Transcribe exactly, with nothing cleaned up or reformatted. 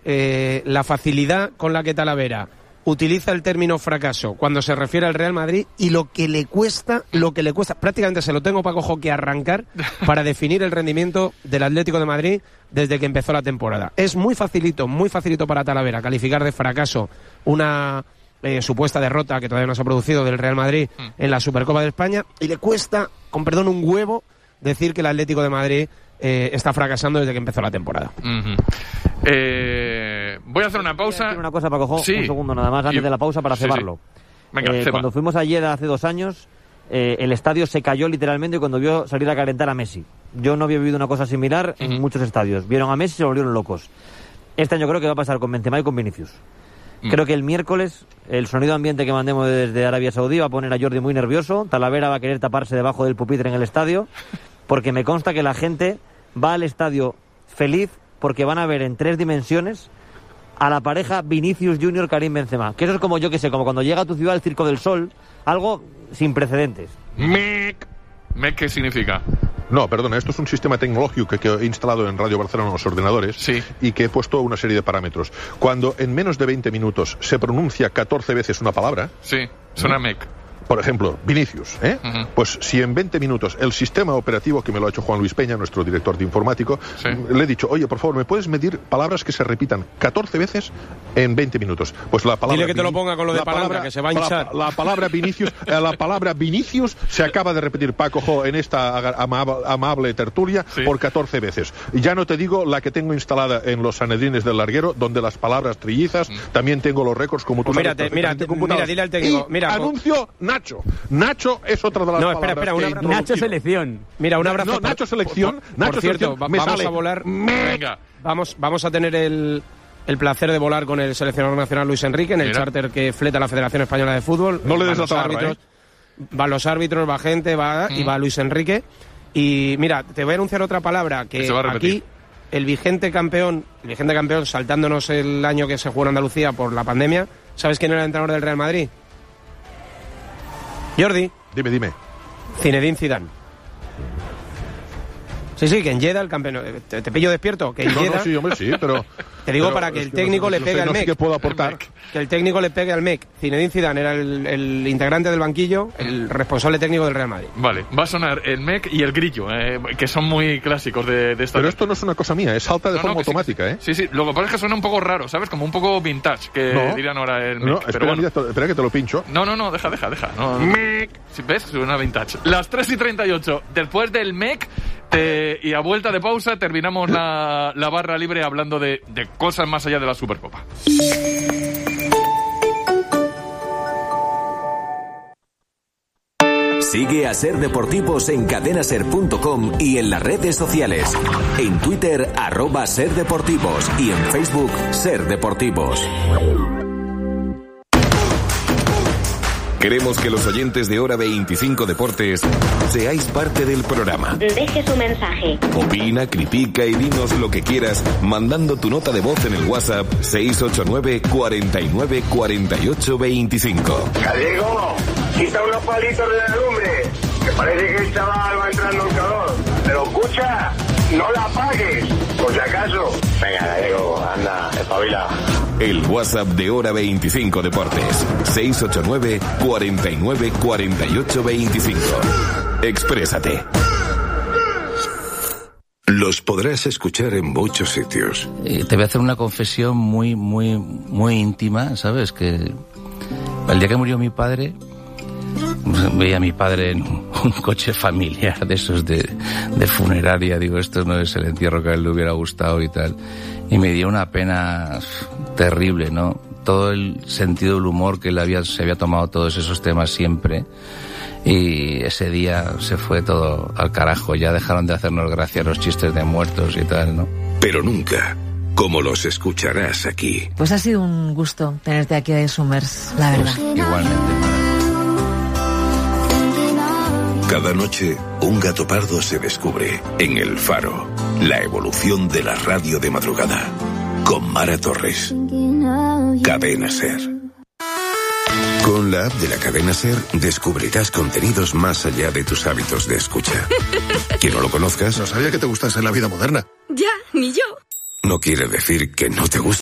eh, la facilidad con la que Talavera utiliza el término fracaso cuando se refiere al Real Madrid y lo que le cuesta, lo que le cuesta, prácticamente se lo tengo Paco Jo que arrancar para definir el rendimiento del Atlético de Madrid desde que empezó la temporada. Es muy facilito, muy facilito para Talavera calificar de fracaso una eh, supuesta derrota que todavía no se ha producido del Real Madrid en la Supercopa de España, y le cuesta, con perdón, un huevo decir que el Atlético de Madrid eh, está fracasando desde que empezó la temporada. Uh-huh. Eh, voy a hacer una pausa. Voy a decir una cosa, Paco Jo, sí. un segundo nada más antes y... de la pausa para sí, cebarlo. Sí. Venga, eh, cuando fuimos a Jeddah hace dos años, eh, el estadio se cayó literalmente cuando vio salir a calentar a Messi. Yo no había vivido una cosa similar uh-huh. en muchos estadios. Vieron a Messi y se volvieron locos. Este año creo que va a pasar con Benzema y con Vinicius. Mm. Creo que el miércoles el sonido ambiente que mandemos desde Arabia Saudí va a poner a Jordi muy nervioso. Talavera va a querer taparse debajo del pupitre en el estadio, porque me consta que la gente va al estadio feliz porque van a ver en tres dimensiones a la pareja Vinicius Junior Karim Benzema. Que eso es como, yo que sé, como cuando llega a tu ciudad el Circo del Sol, algo sin precedentes. Mec. ¿Mec qué significa? No, perdona, esto es un sistema tecnológico que, que he instalado en Radio Barcelona en los ordenadores sí. y que he puesto una serie de parámetros. Cuando en menos de veinte minutos se pronuncia catorce veces una palabra... Sí, suena ¿sí? Mec. Por ejemplo, Vinicius, ¿eh? Uh-huh. Pues si en veinte minutos el sistema operativo, que me lo ha hecho Juan Luis Peña, nuestro director de informático, sí. le he dicho, oye, por favor, ¿me puedes medir palabras que se repitan catorce veces en veinte minutos? Pues la palabra... Dile que te lo ponga con lo de palabra, palabra, que se va a hinchar. La, la palabra Vinicius, eh, la palabra Vinicius se acaba de repetir, Paco Jo, en esta amable, amable tertulia, sí. por catorce veces. Y ya no te digo la que tengo instalada en los Sanedrines del Larguero, donde las palabras trillizas, mm. también tengo los récords, como tú pues sabes. Mírate, mira, mira, dile al técnico. Y mira, anuncio Nacho. Nacho Nacho es otra de las no, espera, palabras. espera, una, Nacho Selección. Mira, un abrazo. No, Nacho Selección. Por, por, Nacho por cierto, selección, va, me vamos sale. a volar. Venga. Vamos, vamos a tener el, el placer de volar con el seleccionador nacional Luis Enrique en el Mira. charter que fleta la Federación Española de Fútbol. No le des van la los tabarra, árbitros, ¿eh? Van los árbitros, va gente, va mm. y va Luis Enrique. Y mira, te voy a anunciar otra palabra que se va a aquí el vigente campeón, el vigente campeón saltándonos el año que se jugó en Andalucía por la pandemia. ¿Sabes quién era el entrenador del Real Madrid? Jordi. Dime, dime. Zinedine Zidane. Sí, sí, que en Jeddah el campeón... ¿Te, te pillo despierto? Que en no, Jeddah... no, sí, hombre, sí, pero... Te digo pero para que el que técnico no, le no pegue sé, al no M E C. sé qué puedo aportar. Que el técnico le pegue al M E C. Zinedine Zidane era el, el integrante del banquillo, el responsable técnico del Real Madrid. Vale, va a sonar el M E C y el grillo, eh, que son muy clásicos de, de esta... Pero esto no es una cosa mía, es salta de no, forma no, automática, sí, ¿eh? Sí, sí, lo que pasa es que suena un poco raro, ¿sabes? Como un poco vintage, que no, dirían ahora el M E C. No, pero espera, bueno. mira, espera que te lo pincho. No, no, no, deja, deja, deja. No, M E C. Si ves, suena vintage. Las tres y treinta y ocho, después del M E C, te, y a vuelta de pausa terminamos la, la barra libre hablando de, de cosas más allá de la Supercopa. Sigue a Ser Deportivos en cadena ser punto com y en las redes sociales. En Twitter, arroba Ser Deportivos, y en Facebook, Ser Deportivos. Queremos que los oyentes de Hora veinticinco Deportes seáis parte del programa. Deje su mensaje. Opina, critica y dinos lo que quieras mandando tu nota de voz en el WhatsApp seis ocho nueve, cuarenta y nueve, cuarenta y ocho, veinticinco. Gallego, quita unos palitos de la lumbre, que parece que el chaval va entrando en calor. Pero escucha, no la apagues, por si acaso. Venga, Gallego, anda, espabila. El WhatsApp de Hora veinticinco Deportes, seis ocho nueve, cuarenta y nueve, cuarenta y ocho, veinticinco. Exprésate. Los podrás escuchar en muchos sitios. Eh, te voy a hacer una confesión muy, muy, muy íntima, ¿sabes? Que el día que murió mi padre, veía a mi padre en un, un coche familiar de esos de, de funeraria. Digo, esto no es el entierro que a él le hubiera gustado y tal. Y me dio una pena terrible, ¿no? Todo el sentido del humor que él había, se había tomado todos esos temas siempre. Y ese día se fue todo al carajo. Ya dejaron de hacernos gracia los chistes de muertos y tal, ¿no? Pero nunca como los escucharás aquí. Pues ha sido un gusto tenerte aquí en Summers, la verdad. Pues igualmente. Cada noche, un gato pardo se descubre en El Faro. La evolución de la radio de madrugada. Con Mara Torres. Cadena Ser. Con la app de la Cadena Ser descubrirás contenidos más allá de tus hábitos de escucha. Quien no lo conozcas... No sabía que te gustase la vida moderna. Ya, ni yo. No quiere decir que no te guste.